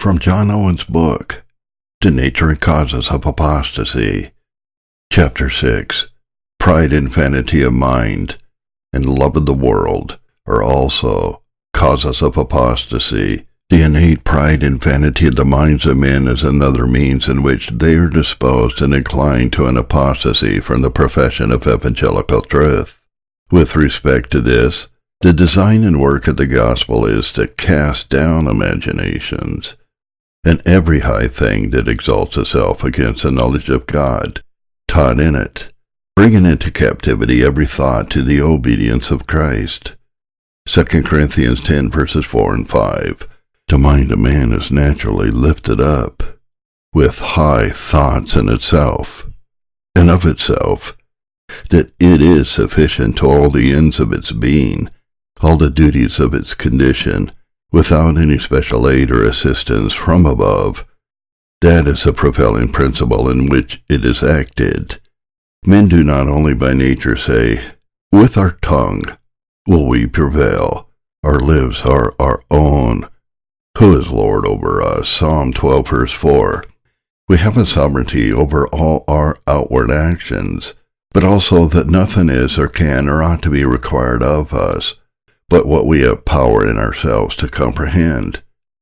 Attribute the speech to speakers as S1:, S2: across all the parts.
S1: From John Owen's book, The Nature and Causes of Apostasy, Chapter 6, Pride and Vanity of Mind, and Love of the World are also causes of apostasy. The innate pride and vanity of the minds of men is another means in which they are disposed and inclined to an apostasy from the profession of evangelical truth. With respect to this, the design and work of the gospel is to cast down imaginations, and every high thing that exalts itself against the knowledge of God, taught in it, bringing into captivity every thought to the obedience of Christ. 2 Corinthians 10 verses 4 and 5. The mind of man is naturally lifted up, with high thoughts in itself, and of itself, that it is sufficient to all the ends of its being, all the duties of its condition, without any special aid or assistance from above. That is the prevailing principle in which it is acted. Men do not only by nature say, "With our tongue will we prevail, our lives are our own. Who is Lord over us?" Psalm 12 verse 4. We have a sovereignty over all our outward actions, but also that nothing is or can or ought to be required of us, but what we have power in ourselves to comprehend,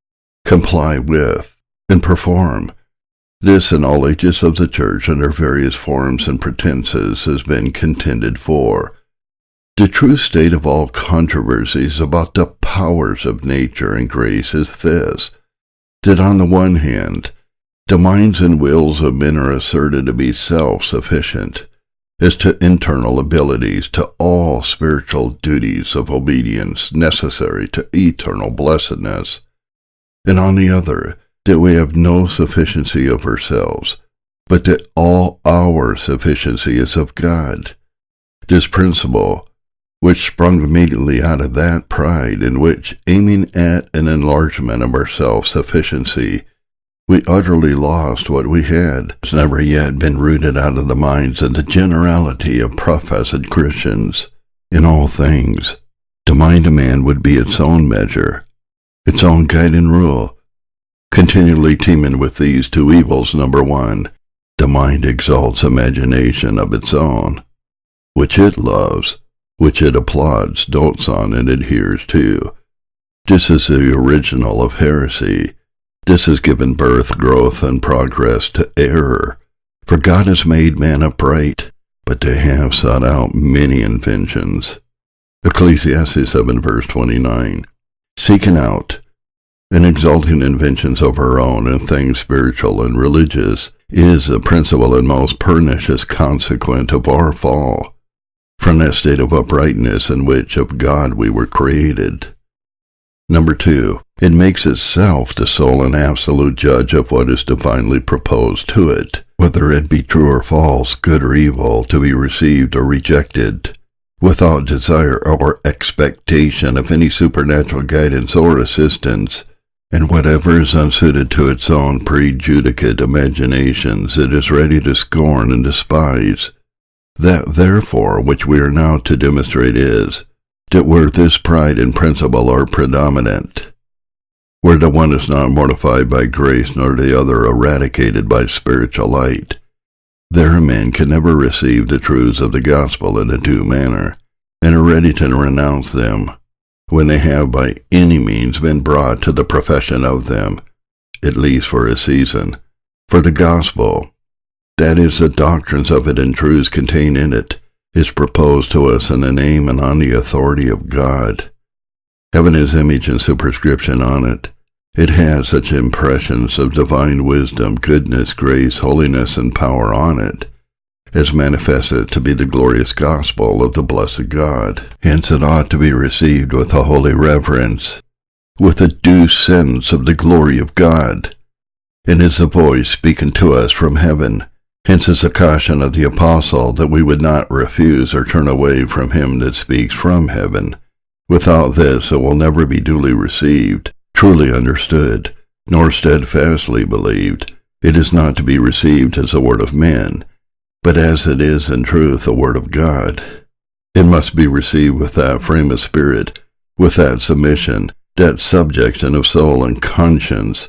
S1: comply with, and perform. This in all ages of the Church under various forms and pretenses has been contended for. The true state of all controversies about the powers of nature and grace is this, that on the one hand, the minds and wills of men are asserted to be self-sufficient as to internal abilities to all spiritual duties of obedience necessary to eternal blessedness, and on the other, that we have no sufficiency of ourselves, but that all our sufficiency is of God. This principle, which sprung immediately out of that pride in which, aiming at an enlargement of our self-sufficiency, we utterly lost what we had, has never yet been rooted out of the minds of the generality of professed Christians. In all things, the mind of man would be its own measure, its own guiding rule, continually teeming with these two evils. Number one, the mind exalts imagination of its own, which it loves, which it applauds, dotes on, and adheres to. This is the original of heresy. This has given birth, growth, and progress to error. For God has made man upright, but they have sought out many inventions. Ecclesiastes 7 verse 29. Seeking out and exalting inventions of our own in things spiritual and religious is the principal and most pernicious consequent of our fall from that state of uprightness in which of God we were created. Number 2, it makes itself the sole and absolute judge of what is divinely proposed to it, whether it be true or false, good or evil, to be received or rejected, without desire or expectation of any supernatural guidance or assistance, and whatever is unsuited to its own prejudicate imaginations it is ready to scorn and despise. That, therefore, which we are now to demonstrate is, that where this pride and principle are predominant, where the one is not mortified by grace nor the other eradicated by spiritual light, there men can never receive the truths of the gospel in a due manner, and are ready to renounce them, when they have by any means been brought to the profession of them, at least for a season. For the gospel, that is, the doctrines of it and truths contained in it, is proposed to us in the name and on the authority of God. Having his image and superscription on it, it has such impressions of divine wisdom, goodness, grace, holiness, and power on it, as manifest it to be the glorious gospel of the blessed God. Hence it ought to be received with a holy reverence, with a due sense of the glory of God, and is a voice speaking to us from heaven. Hence is a caution of the apostle that we would not refuse or turn away from him that speaks from heaven. Without this it will never be duly received, truly understood, nor steadfastly believed. It is not to be received as the word of men, but as it is in truth the word of God. It must be received with that frame of spirit, with that submission, that subjection of soul and conscience,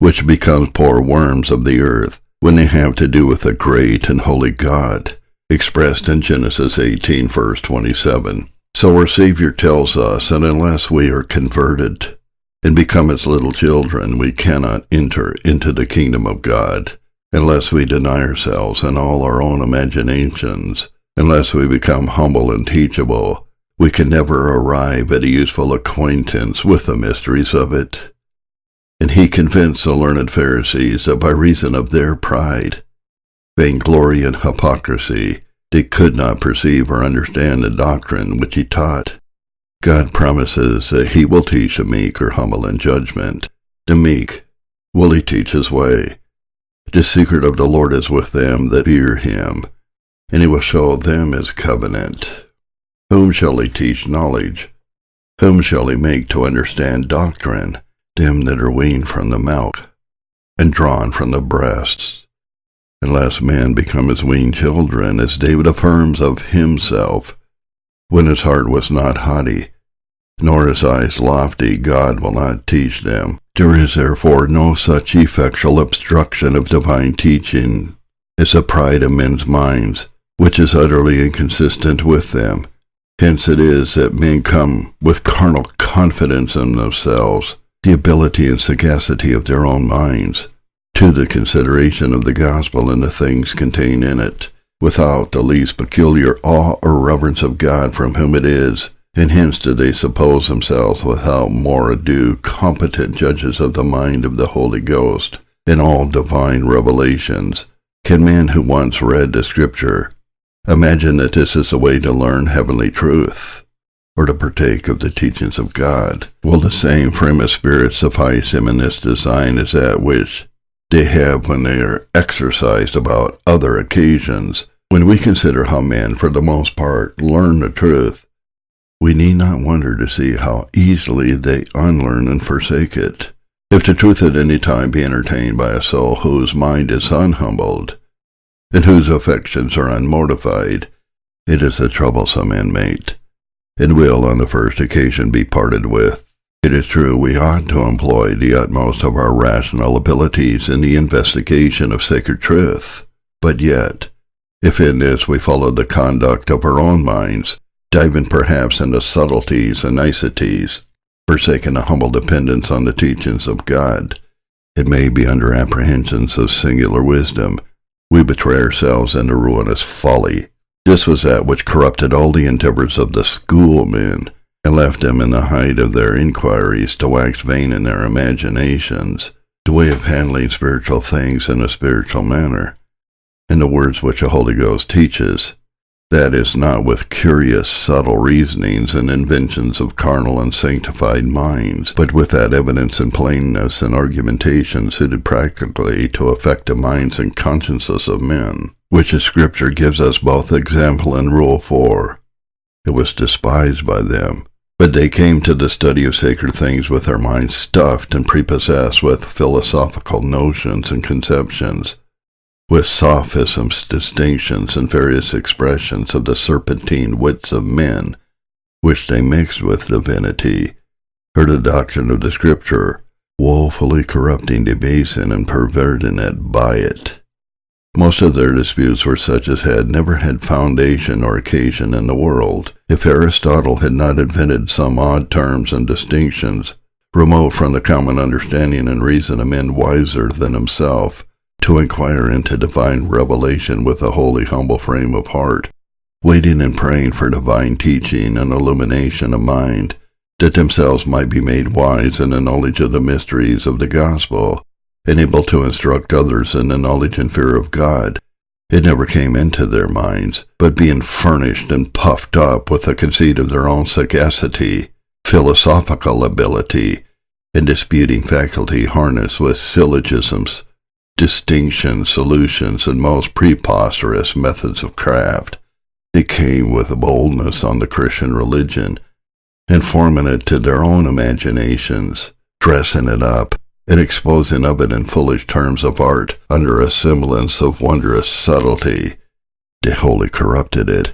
S1: which becomes poor worms of the earth when they have to do with the great and holy God, expressed in Genesis 18, verse 27. So our Savior tells us that unless we are converted and become its little children, we cannot enter into the kingdom of God. Unless we deny ourselves and all our own imaginations, unless we become humble and teachable, we can never arrive at a useful acquaintance with the mysteries of it. And he convinced the learned Pharisees that by reason of their pride, vainglory, and hypocrisy, they could not perceive or understand the doctrine which he taught. God promises that he will teach the meek or humble in judgment. The meek will he teach his way. The secret of the Lord is with them that fear him, and he will show them his covenant. Whom shall he teach knowledge? Whom shall he make to understand doctrine? Them that are weaned from the milk, and drawn from the breasts. Unless men become as weaned children, as David affirms of himself, when his heart was not haughty, nor his eyes lofty, God will not teach them. There is therefore no such effectual obstruction of divine teaching as the pride of men's minds, which is utterly inconsistent with them. Hence it is that men come with carnal confidence in themselves, the ability and sagacity of their own minds, to the consideration of the gospel and the things contained in it, without the least peculiar awe or reverence of God from whom it is, and hence do they suppose themselves without more ado competent judges of the mind of the Holy Ghost in all divine revelations. Can man who once read the Scripture imagine that this is the way to learn heavenly truth, or to partake of the teachings of God? Will the same frame of spirit suffice him in this design as that which they have when they are exercised about other occasions? When we consider how men, for the most part, learn the truth, we need not wonder to see how easily they unlearn and forsake it. If the truth at any time be entertained by a soul whose mind is unhumbled, and whose affections are unmortified, it is a troublesome inmate, and will on the first occasion be parted with. It is true we ought to employ the utmost of our rational abilities in the investigation of sacred truth, but yet, if in this we follow the conduct of our own minds, diving perhaps into subtleties and niceties, forsaking a humble dependence on the teachings of God, it may be under apprehensions of singular wisdom, we betray ourselves into ruinous folly. This was that which corrupted all the endeavors of the schoolmen, and left them in the height of their inquiries to wax vain in their imaginations, the way of handling spiritual things in a spiritual manner, in the words which the Holy Ghost teaches, that is, not with curious, subtle reasonings and inventions of carnal and sanctified minds, but with that evidence and plainness and argumentation suited practically to affect the minds and consciences of men, which the Scripture gives us both example and rule for. It was despised by them, but they came to the study of sacred things with their minds stuffed and prepossessed with philosophical notions and conceptions, with sophisms, distinctions, and various expressions of the serpentine wits of men, which they mixed with divinity, or the doctrine of the Scripture, woefully corrupting, debasing, and perverting it by it. Most of their disputes were such as had never had foundation or occasion in the world. If Aristotle had not invented some odd terms and distinctions, remote from the common understanding and reason of men wiser than himself, to inquire into divine revelation with a holy, humble frame of heart, waiting and praying for divine teaching and illumination of mind, that themselves might be made wise in the knowledge of the mysteries of the gospel, and able to instruct others in the knowledge and fear of God. It never came into their minds, but being furnished and puffed up with the conceit of their own sagacity, philosophical ability, and disputing faculty harnessed with syllogisms, distinctions, solutions, and most preposterous methods of craft, they came with boldness on the Christian religion, and forming it to their own imaginations, dressing it up, and exposing of it in foolish terms of art under a semblance of wondrous subtlety, they wholly corrupted it,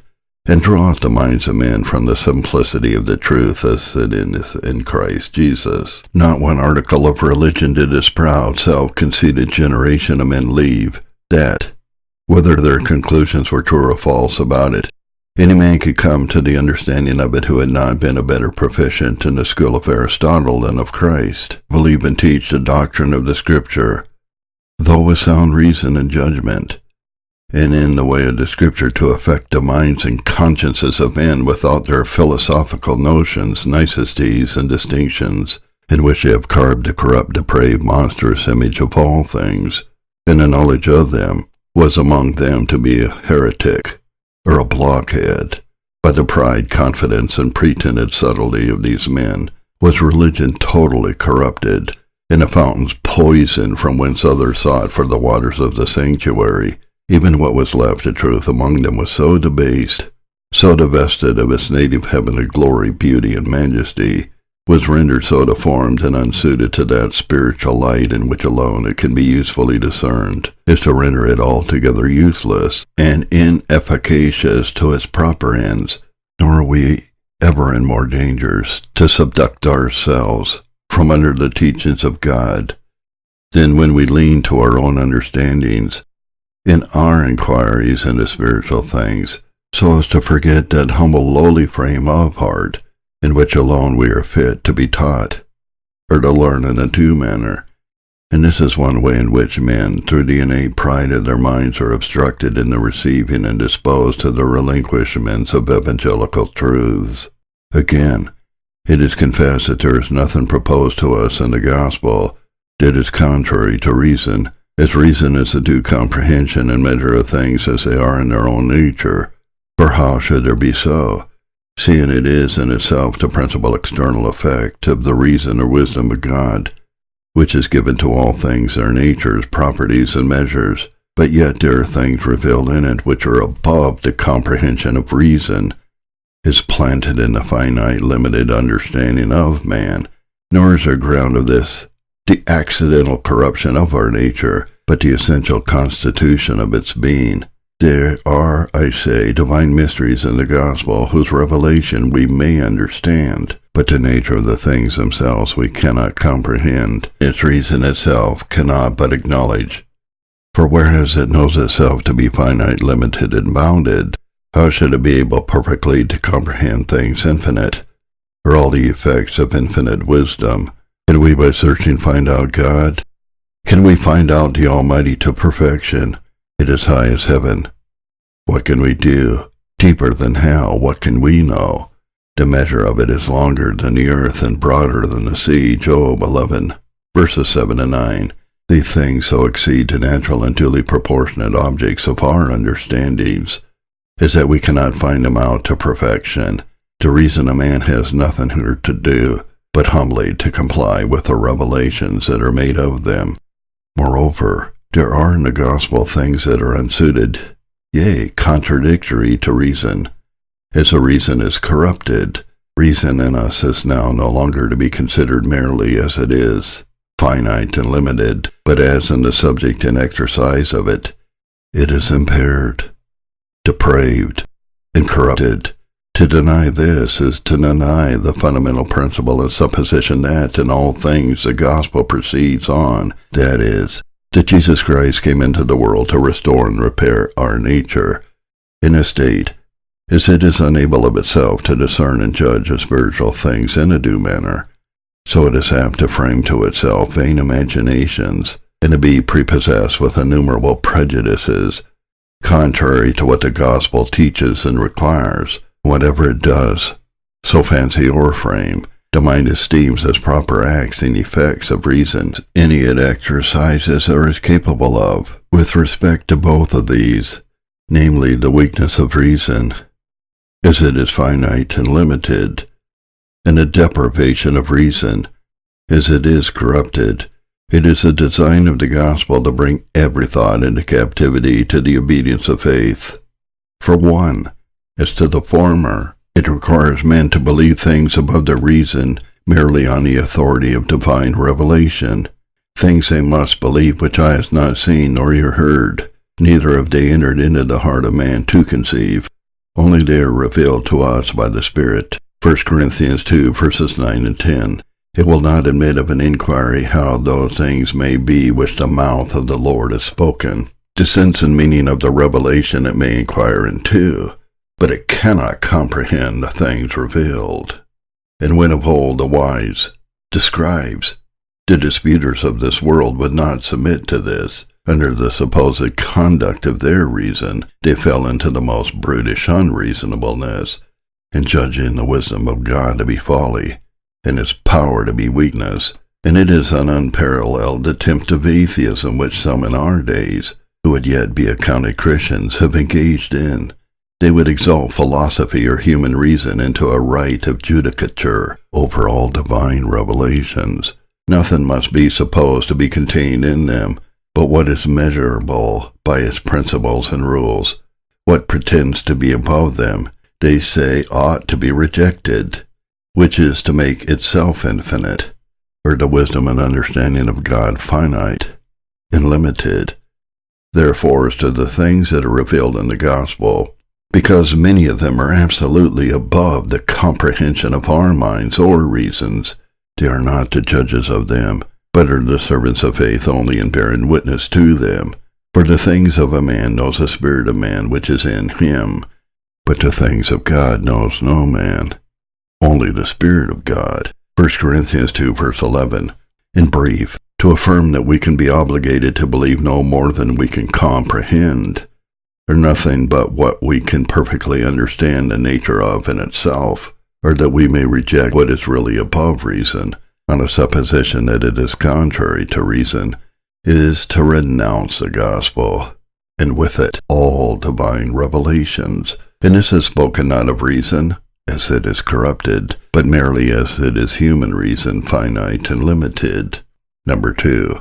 S1: and draweth the minds of men from the simplicity of the truth as it is in Christ Jesus. Not one article of religion did this proud, self-conceited generation of men leave, that, whether their conclusions were true or false about it, any man could come to the understanding of it who had not been a better proficient in the school of Aristotle than of Christ, believe and teach the doctrine of the Scripture, though with sound reason and judgment, and in the way of the Scripture to affect the minds and consciences of men without their philosophical notions, niceties, and distinctions, in which they have carved the corrupt, depraved, monstrous image of all things, and the knowledge of them was among them to be a heretic, or a blockhead. By the pride, confidence, and pretended subtlety of these men was religion totally corrupted, and the fountains poisoned from whence others sought for the waters of the sanctuary. Even what was left of truth among them was so debased, so divested of its native heavenly glory, beauty, and majesty, was rendered so deformed and unsuited to that spiritual light in which alone it can be usefully discerned, is to render it altogether useless and inefficacious to its proper ends. Nor are we ever in more dangers to subduct ourselves from under the teachings of God than when we lean to our own understandings in our inquiries into spiritual things, so as to forget that humble lowly frame of heart in which alone we are fit to be taught, or to learn in a due manner. And this is one way in which men, through the innate pride of their minds, are obstructed in the receiving and disposed to the relinquishments of evangelical truths. Again, it is confessed that there is nothing proposed to us in the gospel that is contrary to reason, as reason is the due comprehension and measure of things as they are in their own nature. For how should there be so, seeing it is in itself the principal external effect of the reason or wisdom of God, which is given to all things their natures, properties, and measures, but yet there are things revealed in it which are above the comprehension of reason, is planted in the finite, limited understanding of man. Nor is there ground of this the accidental corruption of our nature, but the essential constitution of its being. There are, I say, divine mysteries in the gospel whose revelation we may understand, but the nature of the things themselves we cannot comprehend. Its reason itself cannot but acknowledge. For whereas it knows itself to be finite, limited, and bounded, how should it be able perfectly to comprehend things infinite, or all the effects of infinite wisdom? Can we by searching find out God? Can we find out the Almighty to perfection? It is high as heaven. What can we do? Deeper than hell, what can we know? The measure of it is longer than the earth and broader than the sea. Job 11, verses 7 and 9. These things so exceed the natural and duly proportionate objects of our understandings, is that we cannot find them out to perfection. To reason a man has nothing here to do, but humbly to comply with the revelations that are made of them. Moreover, there are in the gospel things that are unsuited, yea, contradictory to reason. As the reason is corrupted, reason in us is now no longer to be considered merely as it is, finite and limited, but as in the subject and exercise of it. It is impaired, depraved, and corrupted. To deny this is to deny the fundamental principle and supposition that in all things the gospel proceeds on, that is, that Jesus Christ came into the world to restore and repair our nature, in a state as it is unable of itself to discern and judge of spiritual things in a due manner. So it is apt to frame to itself vain imaginations, and to be prepossessed with innumerable prejudices, contrary to what the gospel teaches and requires. Whatever it does, so fancy or frame, the mind esteems as proper acts and effects of reason any it exercises or is capable of. With respect to both of these, namely the weakness of reason, as it is finite and limited, and the deprivation of reason, as it is corrupted, it is the design of the gospel to bring every thought into captivity to the obedience of faith. For one, as to the former, it requires men to believe things above their reason merely on the authority of divine revelation, things they must believe which eye has not seen nor ear heard, neither have they entered into the heart of man to conceive. only they are revealed to us by the Spirit. 1 Corinthians 2, verses 9 and 10. It will not admit of an inquiry how those things may be which the mouth of the Lord has spoken. The sense and meaning of the revelation it may inquire into, but it cannot comprehend the things revealed. And when of old the wise, the scribes, the disputers of this world would not submit to this, under the supposed conduct of their reason, they fell into the most brutish unreasonableness, and judging the wisdom of God to be folly, and His power to be weakness. And it is an unparalleled attempt of atheism which some in our days, who would yet be accounted Christians, have engaged in. They would exalt philosophy or human reason into a right of judicature over all divine revelations. Nothing must be supposed to be contained in them but what is measurable by its principles and rules. What pretends to be above them, they say ought to be rejected, which is to make itself infinite, or the wisdom and understanding of God finite and limited. Therefore, as to the things that are revealed in the gospel, because many of them are absolutely above the comprehension of our minds or reasons, they are not the judges of them, but are the servants of faith only in bearing witness to them. For the things of a man knows the spirit of man which is in him, but the things of God knows no man, only the Spirit of God. 1 Corinthians 2, verse 11. In brief, to affirm that we can be obligated to believe no more than we can comprehend, or nothing but what we can perfectly understand the nature of in itself, or that we may reject what is really above reason, on a supposition that it is contrary to reason, is to renounce the gospel, and with it all divine revelations. And this is spoken not of reason, as it is corrupted, but merely as it is human reason, finite and limited. Number 2.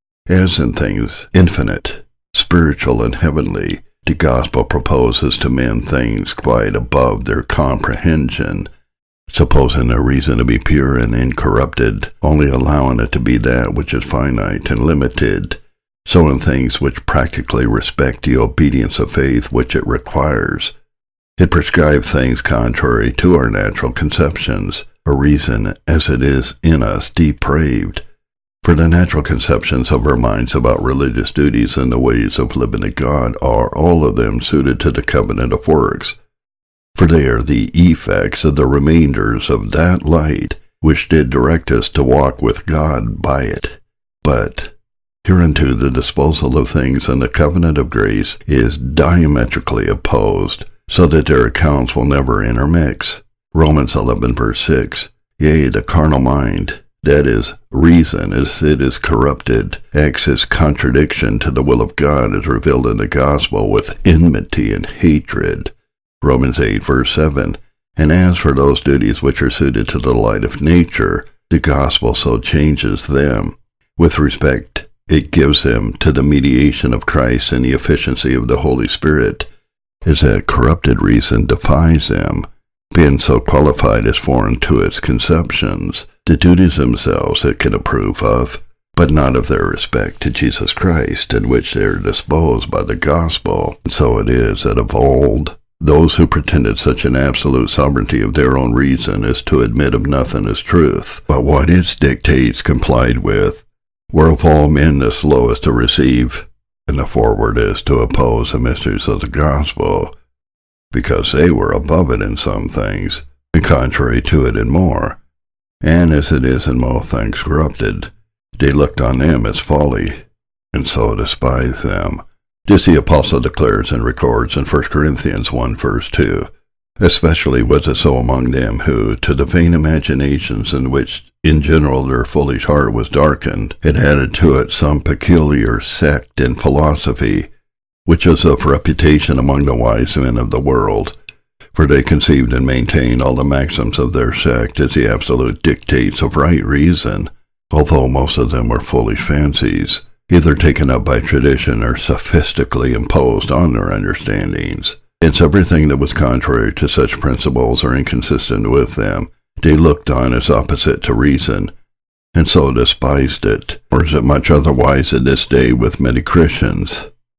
S1: As in things infinite, spiritual and heavenly, the gospel proposes to men things quite above their comprehension, supposing their reason to be pure and incorrupted, only allowing it to be that which is finite and limited. So in things which practically respect the obedience of faith which it requires, it prescribes things contrary to our natural conceptions, or reason as it is in us depraved. For the natural conceptions of our minds about religious duties and the ways of living to God are all of them suited to the covenant of works, for they are the effects of the remainders of that light which did direct us to walk with God by it. But hereunto the disposal of things in the covenant of grace is diametrically opposed, so that their accounts will never intermix. Romans 11, verse 6. Yea, the carnal mind, that is, reason, as it is corrupted, acts as contradiction to the will of God as revealed in the gospel with enmity and hatred. Romans 8, verse 7. And as for those duties which are suited to the light of nature, the gospel so changes them. With respect, it gives them to the mediation of Christ and the efficiency of the Holy Spirit, is that corrupted reason defies them, being so qualified as foreign to its conceptions. The duties themselves it can approve of, but not of their respect to Jesus Christ, in which they are disposed by the gospel. And so it is that of old, those who pretended such an absolute sovereignty of their own reason as to admit of nothing as truth, but what its dictates complied with, were of all men the slowest to receive, and the forward is to oppose the mysteries of the gospel, because they were above it in some things, and contrary to it in more. And as it is in most things corrupted, they looked on them as folly, and so despised them. This the apostle declares and records in 1 Corinthians 1, verse 2. Especially was it so among them who, to the vain imaginations in which in general their foolish heart was darkened, had added to it some peculiar sect in philosophy, which is of reputation among the wise men of the world. For they conceived and maintained all the maxims of their sect as the absolute dictates of right reason, although most of them were foolish fancies, either taken up by tradition or sophistically imposed on their understandings. Hence everything that was contrary to such principles or inconsistent with them, they looked on as opposite to reason, and so despised it. Or is it much otherwise at this day with many Christians?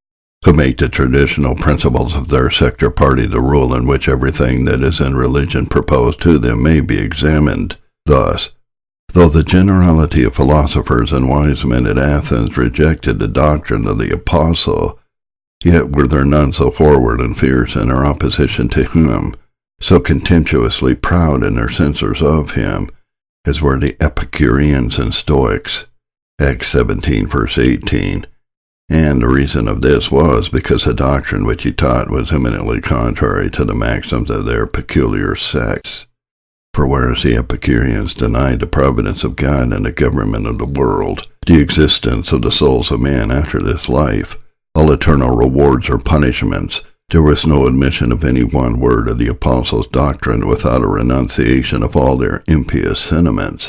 S1: who make the traditional principles of their sect or party the rule in which everything that is in religion proposed to them may be examined. Thus, though the generality of philosophers and wise men at Athens rejected the doctrine of the apostle, yet were there none so forward and fierce in their opposition to him, so contemptuously proud in their censures of him, as were the Epicureans and Stoics. Acts 17, verse 18. And the reason of this was because the doctrine which he taught was eminently contrary to the maxims of their peculiar sects. For whereas the Epicureans denied the providence of God and the government of the world, the existence of the souls of man after this life, all eternal rewards or punishments, there was no admission of any one word of the apostles' doctrine without a renunciation of all their impious sentiments,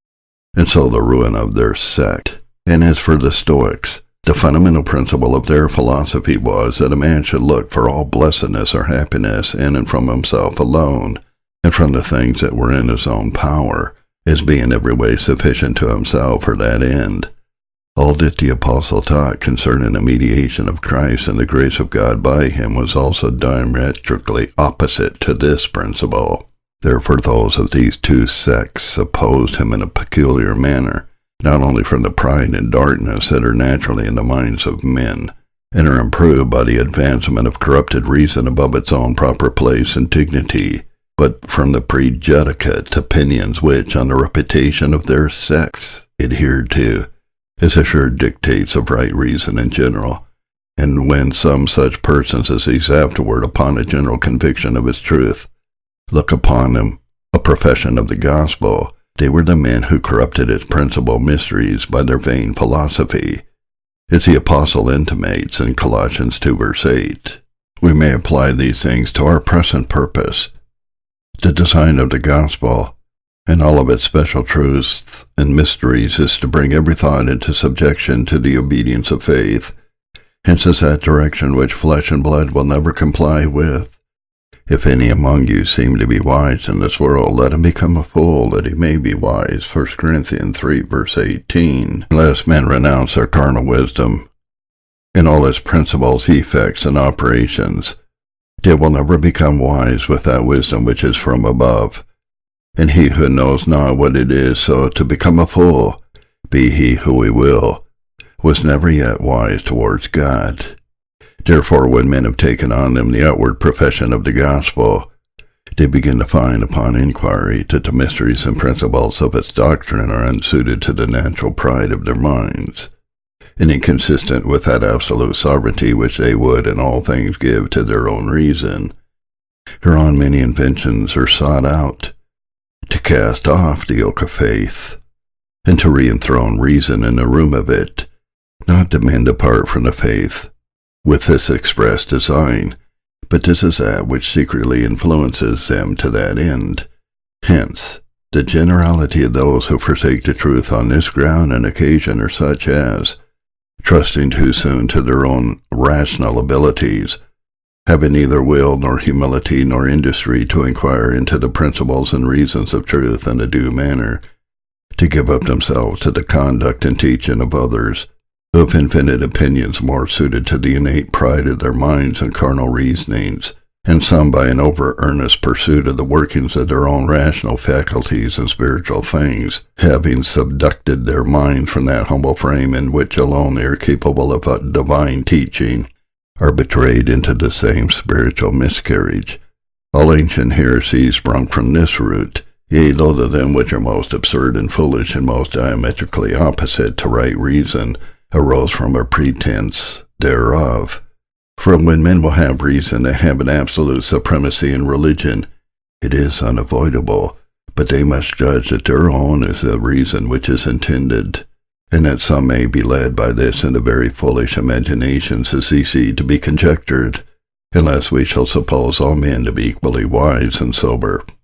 S1: and so the ruin of their sect. And as for the Stoics, the fundamental principle of their philosophy was that a man should look for all blessedness or happiness in and from himself alone, and from the things that were in his own power, as being every way sufficient to himself for that end. All that the apostle taught concerning the mediation of Christ and the grace of God by him was also diametrically opposite to this principle. Therefore those of these two sects opposed him in a peculiar manner, not only from the pride and darkness that are naturally in the minds of men, and are improved by the advancement of corrupted reason above its own proper place and dignity, but from the prejudicate opinions which, on the reputation of their sects, adhered to, as assured dictates of right reason in general, and when some such persons as these afterward, upon a general conviction of its truth, look upon them a profession of the gospel, they were the men who corrupted its principal mysteries by their vain philosophy, as the apostle intimates in Colossians 2 verse 8. We may apply these things to our present purpose. The design of the gospel, and all of its special truths and mysteries, is to bring every thought into subjection to the obedience of faith. Hence is that direction which flesh and blood will never comply with. If any among you seem to be wise in this world, let him become a fool, that he may be wise. 1 Corinthians 3 verse 18. Unless men renounce their carnal wisdom, in all its principles, effects, and operations, they will never become wise with that wisdom which is from above. And he who knows not what it is so to become a fool, be he who he will, was never yet wise towards God. Therefore, when men have taken on them the outward profession of the gospel, they begin to find upon inquiry that the mysteries and principles of its doctrine are unsuited to the natural pride of their minds, and inconsistent with that absolute sovereignty which they would in all things give to their own reason. Hereon many inventions are sought out, to cast off the yoke of faith, and to re-enthrone reason in the room of it, not that men depart from the faith with this express design, but this is that which secretly influences them to that end. Hence, the generality of those who forsake the truth on this ground and occasion are such as, trusting too soon to their own rational abilities, having neither will nor humility nor industry to inquire into the principles and reasons of truth in a due manner, to give up themselves to the conduct and teaching of others, who have infinite opinions more suited to the innate pride of their minds and carnal reasonings, and some by an over-earnest pursuit of the workings of their own rational faculties and spiritual things, having subducted their minds from that humble frame in which alone they are capable of a divine teaching, are betrayed into the same spiritual miscarriage. All ancient heresies sprung from this root, yea, those of them which are most absurd and foolish and most diametrically opposite to right reason, arose from a pretense thereof. For when men will have reason to have an absolute supremacy in religion, it is unavoidable, but they must judge that their own is the reason which is intended, and that some may be led by this into very foolish imaginations as easy to be conjectured, unless we shall suppose all men to be equally wise and sober.